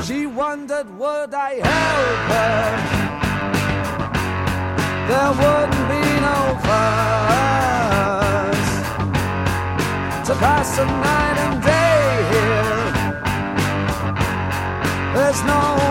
She wondered, would I help her? There wouldn't be no fuss to pass the night and day here. There's no